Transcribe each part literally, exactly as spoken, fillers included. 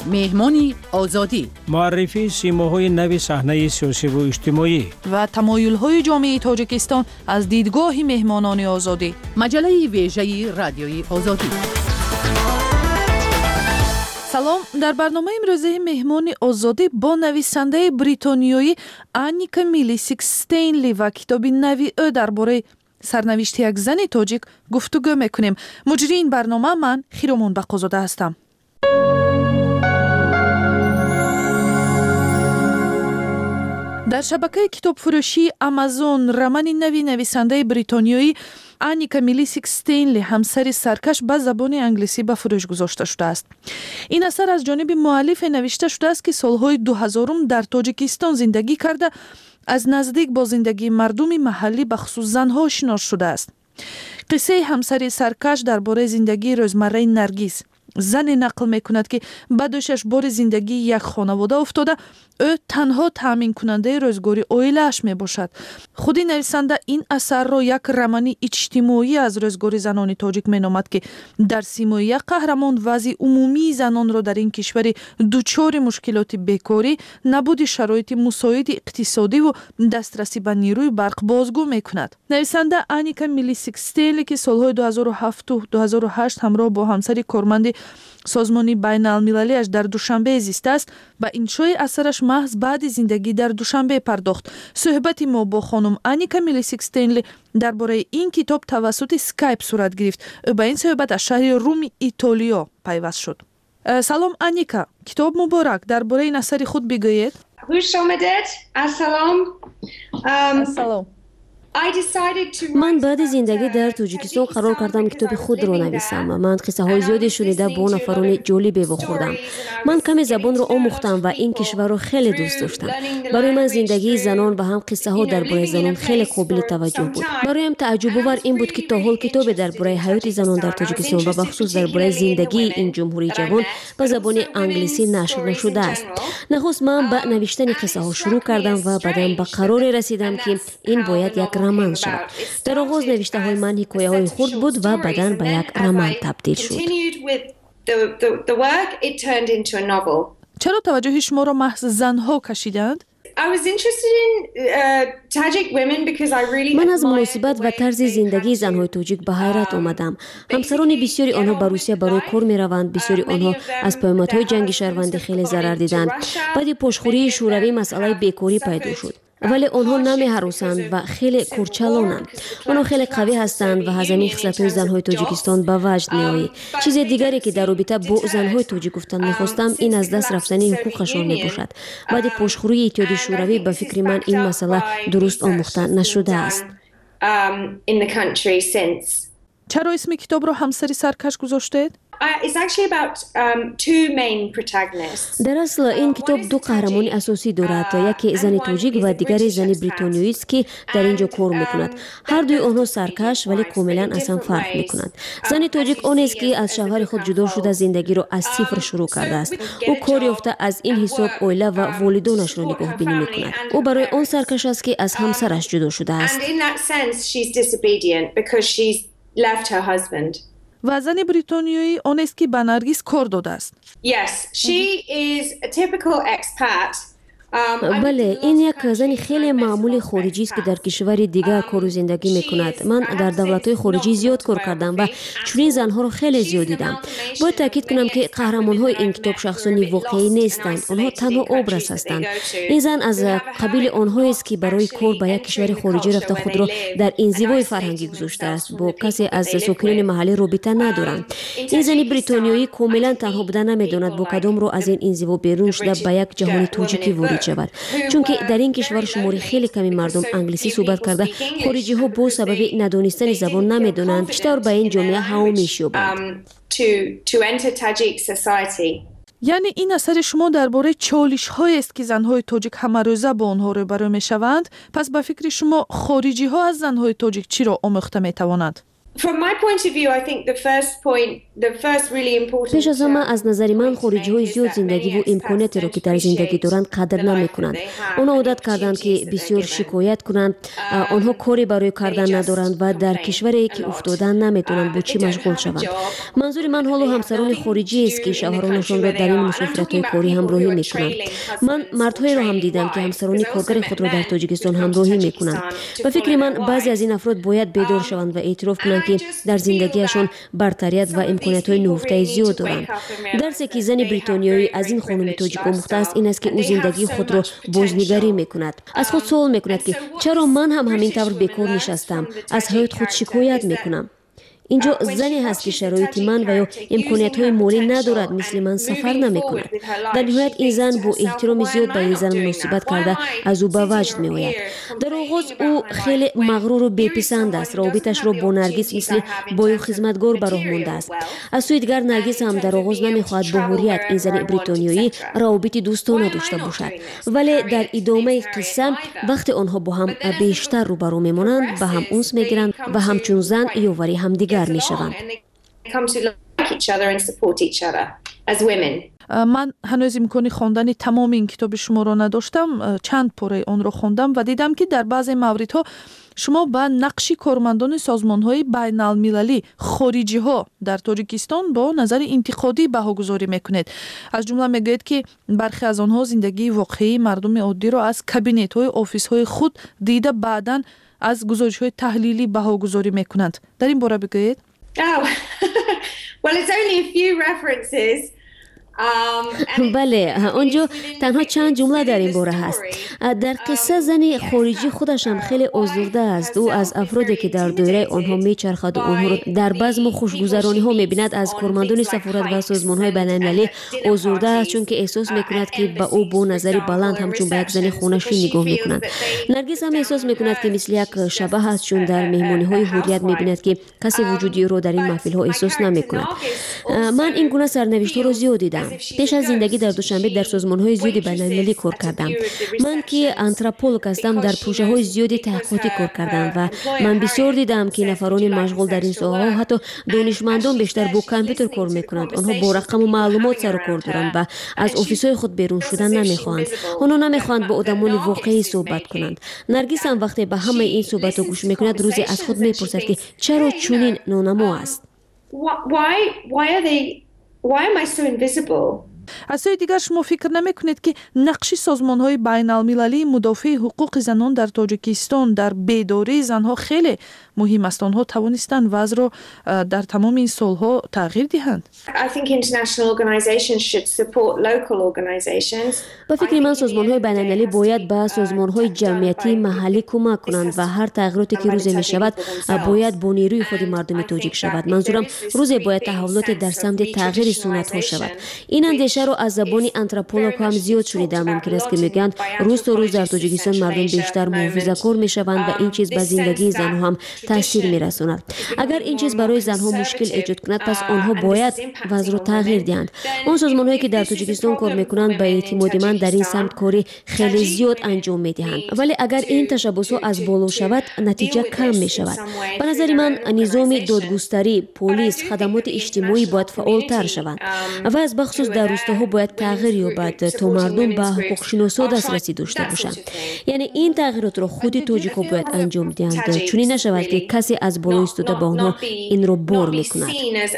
مهمانی آزادی، معرفی سیماهای نو صحنه سیاسی و اجتماعی و تمایل‌های جامعه تاجیکستان از دیدگاه مهمانان آزادی. مجله ویژه رادیوی آزادی. سلام، در برنامه امروزه مهمان آزادی با نویسنده بریتانیایی آنیکا میلیسیک ستینلی و کتاب نوی او درباره سرنوشت یک زن تاجیک گفتگو میکنیم. مجری این برنامه من خیرمون بقازاده هستم. در شبکه کتاب فروشی آمازون رمان نوی نویسنده بریتانیایی آنیکا میلیسیک ستینلی همسر سرکش به زبان انگلیسی به فروش گذاشته شده است. این اثر از جانب مؤلف نوشته شده است که سالهای دو هزارم در تاجیکستان زندگی کرده، از نزدیک با زندگی مردم محلی به خصوص زنها آشنا شده است. قصه همسر سرکش درباره زندگی روزمره نرگس، زن نقل میکند که به دوشش بار زندگی یک خانواده افتاده، او تنها تامین کننده روزگاری عائله‌اش می باشد. خودی نویسنده این اثر را یک رمان اجتماعی از روزگار زنان تاجیک می نامد که در سیمای یک قهرمان وضع عمومی زنان را در این کشور دچار مشکلات بیکاری، نبود شرایط مساعد اقتصادی و دسترسی به نیروی برق بازگو می کند. نویسنده آنیکا میلیسیک ستینلی که سالهای دو هزار و هفت و دو هزار و هشت همراه با همسر کارمند سازمانی بین المللیش در دوشنبه زیسته است، با انشای اثرش محض بعد زندگی در دوشنبه پرداخت. صحبت ما با خانم آنیکا میلیسیک ستینلی درباره این کتاب توسط اسکایپ صورت گرفت. او با این صحبت از شهر روم ایتالیا پیوست شد. سلام آنیکا، کتاب مبارک، درباره این اثر خود بگویید. خوش آمدید. السلام. سلام. من بعد زندگی در تاجیکستان قرار کردم کتاب خود را نویسم. من قصه های زیادی شنیده با نفران جالبی بخوردم. من کمی زبان را آموختم و این کشور را خیلی دوست داشتم. برای من زندگی زنان و هم قصه ها درباره زنان خیلی قابل توجه بود. برایم تعجب آور این بود که تا حال کتاب درباره حیات زنان در تاجیکستان و بخصوص درباره زندگی این جمهوری جوان به زبان انگلیسی نشر نشده است. نخست من به نوشتن قصه ها شروع کردم و بعدم به قرار رسیدم که این باید یک رمان شود. در آغاز نوشته های من حکایه های خرد بود و بعداً به یک رمان تبدیل شد. چرا توجه شما را محض زنها کشیدند؟ من از مناسبت و طرز زندگی زنهای تاجیک به حیرت آمدم. همسران بسیاری آنها به روسیه برای کار می روند. بسیاری آنها از پیامدهای جنگ شهروندی خیلی ضرر دیدند. بعد پشتخوری شوروی مسئله بیکاری پیدا شد. ولی آنها نمی هراسند و خیلی کورچلانند. آنها خیلی قوی هستند و هزینه خصلت‌های زنهای تاجیکستان به وجد می آید. چیز دیگری که در رابطه با زنهای تاجیک گفتن می‌خواستم این از دست رفتن حقوقشان می باشد. بعد پشتخوری اتحادیه شوروی به فکر من این مسئله درست آموخته نشده است. چرا اسم کتاب را همسر سرکش گذاشتید؟ در اصل این کتاب دو قهرمان اساسی دارد، یکی زن تاجیک و دیگری زن بریتانیایی است که در اینجا کار میکند. هر دوی آنها سرکش ولی کاملا اصلا فرق میکنند. زن تاجیک آن است که از شوهر خود جدا شده زندگی را از صفر شروع کرده است. او کار یافته از این حساب عائله و والدانش را نگاه بینی میکند. او برای آن سرکش است که از همسرش جدا شده است. و زن بریتانیایی آن است که به نرگس کار داده است. Yes, she is a typical expat. بله، این یک زن خیلی معمولی خارجی است که در کشور دیگر کار و زندگی میکند. من در دولت‌های خارجی زیاد کار کردم و چنین زنها رو خیلی زیاد دیدم. باید تاکید کنم که قهرمان‌های این کتاب شخصانی واقعی نیستند. آنها تنها ابراز هستند. این زن از قبیل آنهایی است که برای کار به یک کشور خارجی رفته خود را در انزوای فرهنگی گذاشته است. با کسی از ساکنان محلی رابطه ندارند. این زن بریتانیایی کاملا تنها بودن نمیداند با کدام رو از این انزوا بیرون شده به یک جهان تاجیکی وارد شود. چون که در این کشور شماری خیلی کمی مردم انگلیسی صحبت کرده، خارجی ها با سبب ندانستن زبان نمیدونند بیشتر به این جامعه هوامیش یابند. یعنی این اثر شما درباره چالش هایی است که زنهای تاجیک همه روزه با آنها روبرو میشوند. پس به فکر شما خارجی ها از زنهای تاجیک چی را آموخته میتوانند؟ From my point of view, I think the first point پیش از همه از نظر من خارجی های زیاد زندگی و امکاناتی رو که در زندگی دارند قدر نمیکنند. آنها عادت کردند که بسیار شکایت کنند، آنها کاری برای کردن ندارند و در کشوری که افتادن نمیتونند با چی مشغول شوند. منظور من حالا همسران خارجی است که شوهرانشان را در این مسافرت‌های کاری همراهی میکنند. من مردهایی را هم دیدم که همسران کارگر خود را در تاجیکستان همراهی میکنند. به فکر من بعضی از این افراد باید بیدار شوند و اعتراف کنند که در زندگیشان برتریت و امکانات‌های نهفته زیاد دارند. درسی که زن بریتانیایی از این خانم تاجیک آموخته است این است که او زندگی خود را بازنگری میکند. از خود سوال میکند که چرا من هم همین طور بیکار نشستم، از حیات خود شکایت میکنم. اینجا زنی هست که شرایط من و یا امکانیت‌های مالی ندارد، مثل من سفر نمی‌کند. در نهایت این زن با احترام زیاد به این زن مناسبت کرده از او به وجد می‌آید. در آغاز او خیلی مغرور و بی‌پسند است. رابطش را با نرگس مثل بای خدمتگار به راه مانده است. از سوی دیگر نرگس هم در آغاز نمی‌خواهد با حریت این زن بریتانیایی روابط دوستانه داشته باشد. ولی در ادامه قصه وقتی آنها با هم بیشتر روبرو می‌مانند به هم انس می‌گیرند و همچون زن یاوری همدیگر میشوند. من هنوز امکان خواندن تمام این کتاب شما را نداشتم، چند پاره آن را خواندم و دیدم که در بعضی موردها شما با نقش کارمندان سازمان‌های بین‌المللی خارجی‌ها در تاجیکستان با نظر انتقادی بهاگذاری میکنید. از جمله میگوید که برخی از آنها زندگی واقعی مردم عادی را از کابینت‌های آفیس‌های خود دیده بعداً از گزارش‌های تحلیلی بهاگذاری میکنند. در این باره بگویید. Oh, well, it's only a few references. بله، آنجا تنها چند جمله در این باره هست. در قصه زن خارجی خودش هم خیلی آزرده است. او از افرادی که در دایره آنها میچرخد و آنها را در بزم و خوشگذرانی ها میبیند از کارمندان سفارت و سازمان های بین‌المللی آزرده است، چون که احساس میکند که به او با نظری بلند همچون به یک زن خونشی نگاه میکنند. نرگس هم احساس میکند که مثل یک شبح است، چون در مهمانی های حریت میبیند که کسی وجودی رو در این محفل ها احساس نمیکند. من این گونه سرنوشت را زیاد دیدم. پیش از زندگی در دوشنبه در سازمان‌های زیادی بین‌المللی کار کردم. من که آنتروپولوگ هستم در پروژه‌های زیادی تحقیقاتی کار کردم و من بسیار دیدم که نفران مشغول در این ساحه‌ها حتی دانشمندان بیشتر با کامپیوتر کار می‌کنند. آنها با رقم و معلومات سر و کار دارند و از آفیس‌های خود بیرون شدن نمی‌خواهند. آنها نمی‌خواهند با آدمان واقعی صحبت کنند. نرگس هم وقتی به همه این صحبت‌ها گوش می‌کند روزی از خود می‌پرسد که چرا چنین نانما است. Why why are they Why am I so invisible? از سوی دیگر شما فکر نمی کنید که نقش سازمان های بین المللی مدافع حقوق زنان در تاجیکستان در بیداری زنها خیلی مهم است؟ آنها توانستند وضع را در تمام این سالها تغییر دهند. I think international organizations should support local organizations. با فکر من سازمان های بین المللی باید به سازمان های جمعیتی محلی کمک کنند و هر تغییراتی که روزی می شود باید با نیروی خود مردم تاجیک شود. منظورم روزی باید تحولات در سمت تغییر سنت ها شود. این اندیشه رو از زبان آنتروپولوگ هم زیاد شنیدم. ممکن است که میگن روز تا روز در تاجیکستان مردم بیشتر محافظه‌کار میشوند و این چیز به زندگی زنها هم تاثیر میرساند. اگر این چیز برای زنها مشکل ایجاد کند پس آنها باید وضع را تغییر دهند. اون سازمان‌هایی که در تاجیکستان کار میکنند به اعتماد من در این سمت کاری خیلی زیاد انجام میدهند. ولی اگر این تشبسات از بالا شود نتیجه کم میشود. به نظر من نظام دادگستری، پلیس، خدمات اجتماعی باید فعالتر شوند و از بخصوص در روستاها باید تغییر یابد تا مردم به حقوق شناسا دسترسی داشته باشند. یعنی این تغییرات را خود تاجیک‌ها باید انجام دهند، چون این نشود که کسی از بالا ایستاده به آنها این را بار میکند.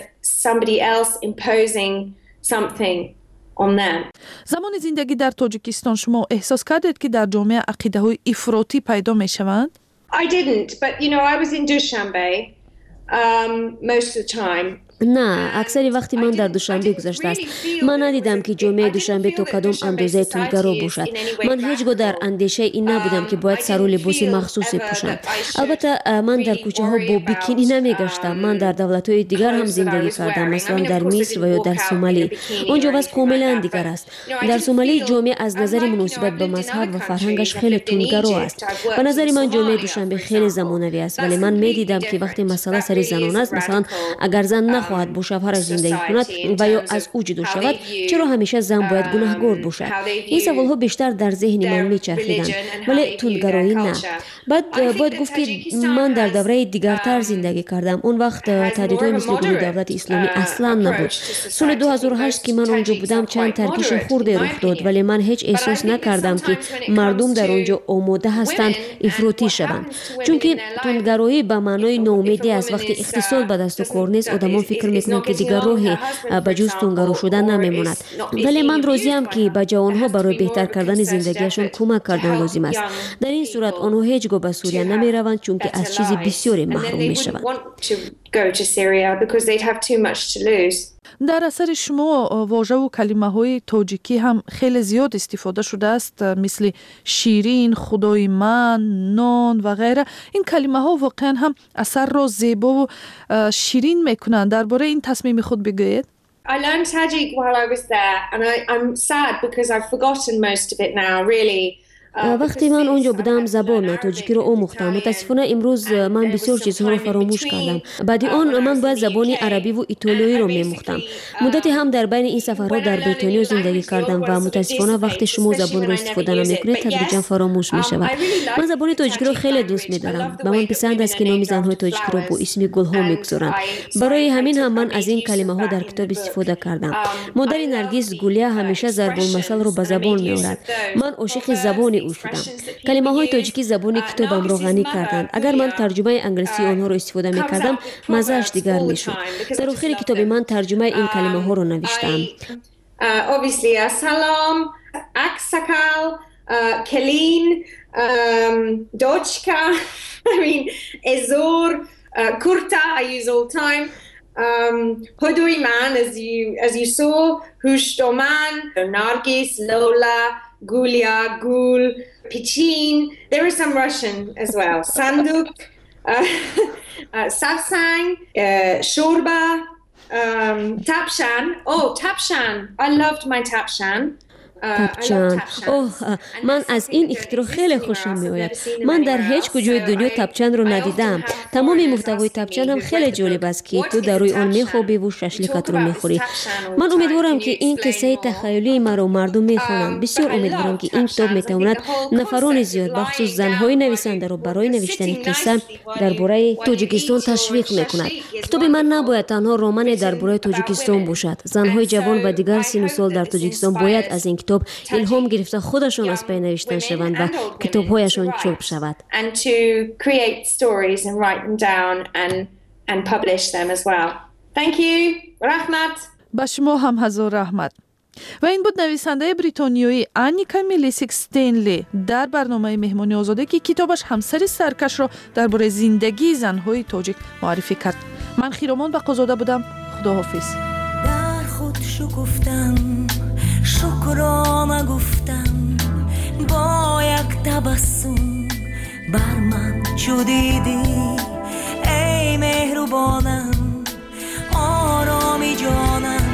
زمان زندگی در تاجیکستان شما احساس کردید که در جامعه عقیده‌های افراطی پیدا میشوند؟ I didn't, but you know I was in Dushanbe um, most of the time. نه، اکثر وقتی من در دوشنبه گذشته است. من ندیدم که جامعه دوشنبه تا کدام اندازه تندگرا باشد. من هیچگاه در اندیشه این نبودم که باید سر و لباس مخصوصی پوشم. البته من در کوچه ها با بیکینی نمیگشتم. من در دولت های دیگر هم زندگی کردم، مثلا در مصر و یا در سومالی. اونجا وضع کاملا دیگر است. در سومالی جامعه از نظر مناسبت به مذهب و فرهنگش خیلی تندگرا است. به نظر من جامعه دوشنبه خیلی زمانوی است، ولی من میدیدم که وقتی مسئله سر زنان است، مثلا اگر زن بخواهد با شوهرش زندگی کند و یا از او جدا شود، چرا همیشه زن باید گناهگار باشد؟ این سوالها بیشتر در ذهن من میچرخیدند، ولی تندگرایی نه. بعد باید گفت که من در دوره دیگرتر زندگی کردم. اون وقت تهدیدهای مثل گروه دولت اسلامی اصلا نبود. سال دو هزار و هشت که من اونجا بودم چند ترکیش خورده رخ داد، ولی من هیچ احساس نکردم که مردم در اونجا آماده هستند افراطی شوند، چون که تندگرایی به معنای ناامیدی است. وقتی اقتصاد به دست و کار نیست، آدمان فکر میکنند که دیگر راهی به جز تندگرا شدن نمیماند. ولی من راضیم که به جوانها برای بهتر کردن زندگیشون کمک کردن لازم است. در این صورت آنها هیچگاه به سوریه نمیروند، چون که از چیز بسیاری محروم میشوند. در اثر شما واژه و کلمه های تاجیکی هم خیلی زیاد استفاده شده است، مثل شیرین، خدای من، نان و غیره. این کلمه ها واقعا هم اثر را زیبا و شیرین میکنند. درباره این تصمیم خود بگویید. I learned Tajik while I was there, and I, I'm sad because I've forgotten most of it now, really. وقتی من اونجا بودم زبان تاجیکی رو آموختم. متاسفانه امروز من بسیار چیزها رو فراموش کردم. بعد آن من باید زبان عربی و ایتالیایی رو می‌آموختم. مدتی هم در بین این سفرها در بریتانیا زندگی کردم و متاسفانه وقتی شما زبان رو استفاده نمی‌کنید تدریجا فراموش می‌شود. من زبان تاجیکی رو خیلی دوست می‌دارم. به من پسند است که نام زن‌های تاجیکی رو با اسم گل‌ها می‌گذارند. برای همین هم من از این کلمه‌ها در کتاب استفاده کردم. مادر نرگس گولیا همیشه ضرب المثل رو به زبان می‌آورد. من عاشق زبان او شدم. کلمه های تاجیکی زبان کتابم را غنی کردند. اگر من ترجمه انگلیسی آنها را استفاده می کردم مزه‌اش دیگر می شد. در آخر کتاب من ترجمه این کلمه ها را نوشتم. Obviously سلام، اکسکال، کلین، دوچکا، I mean ازور، kurta I use all the time. Um, Hodoy man, as you as you saw, Hushtoman, Nargis, Lola, Gulia, Gul, Pichin. There is some Russian as well. Sanduk, uh, uh, Safsang, uh, Shorba, um, Tapshan. Oh, Tapshan. I loved my Tapshan. تپچان. اوه من از این اختراع خیلی خوشم میآید. من در هیچ کجای دنیا تپچان رو ندیدم. تمام محتوای تپچان هم خیلی جالب است که تو در روی آن میخوابی و ششلیکت رو میخوری. من امیدوارم که این قصه تخیلی مرا مردم میخوانند. بسیار امیدوارم که این کتاب میتواند نفران زیاد بخصوص زنهای نویسنده رو برای نوشتن قصه درباره تاجیکستان تشویق میکند. کتاب من نباید تنها رمان درباره تاجیکستان باشد. زنهای جوان و دیگر سن و سال در تاجیکستان باید از این کتاب الهام گرفته خودشان از پی نوشتن شوند و کتاب‌هایشان چاپ شود. And to create stories and write them down and and publish them as well. Thank you. رحمت. با شما هم هزار رحمت. و این بود نویسنده بریتانیایی آنیکا میلیسیک ستینلی در برنامه مهمانی آزاده که کتابش همسر سرکش را درباره زندگی زن‌های تاجیک معرفی کرد. من خیرامان بقازاده بودم. خداحافظ. در خود شکفتم شکرانه گفتم با یک تبسم بر من چو دیدی ای مهربانم آرامی جانم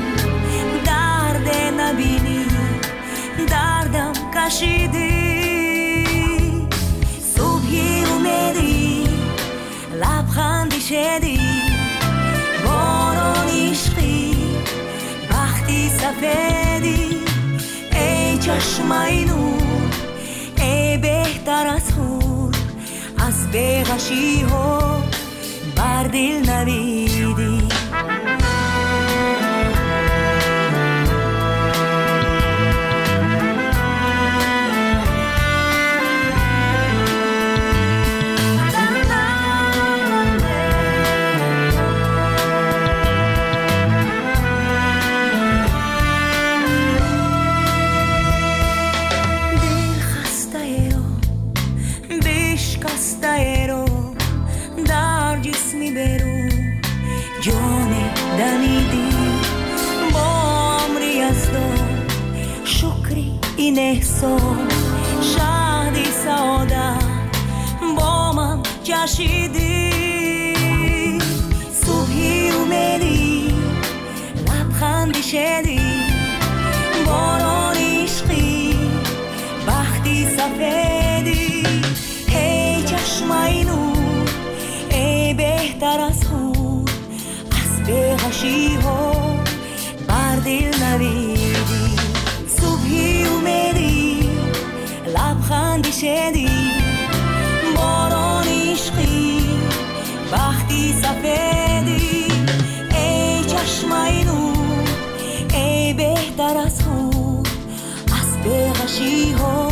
درد نبینی دردم کشیدی صبحی اومدی لبخندی شدی باران عشقی وقتی سفیدی ای چشمای نور ای بهتر از خور از بیغشی ها بر دل نویدی در جسمی برو جان دمیدی با امری از دار شکری این احسان شهدی سعادت با من جشیدی صبحی اومدی لبخندی شدی باران عشقی بختی سفیدی ای چشمای نور ای بهتر از خور از بیغش غشی ها بر دل نویدی صبحی اومدی لبخندی شدی باران عشقی وقتی سفیدی ای چشمای نور ای بهتر از خود از به غشی ها